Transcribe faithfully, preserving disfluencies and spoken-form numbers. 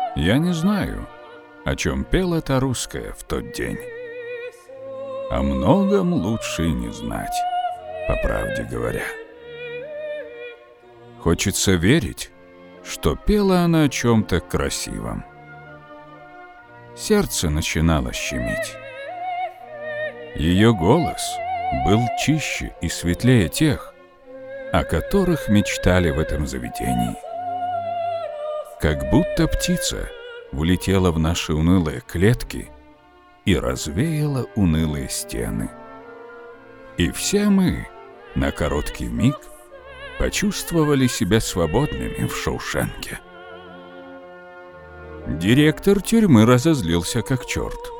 Я не знаю, о чем пела та русская в тот день. О многом лучше и не знать, по правде говоря. Хочется верить, что пела она о чем-то красивом. Сердце начинало щемить. Ее голос был чище и светлее тех, о которых мечтали в этом заведении. Как будто птица улетела в наши унылые клетки и развеяла унылые стены. И все мы на короткий миг почувствовали себя свободными в Шоушенке. Директор тюрьмы разозлился как черт.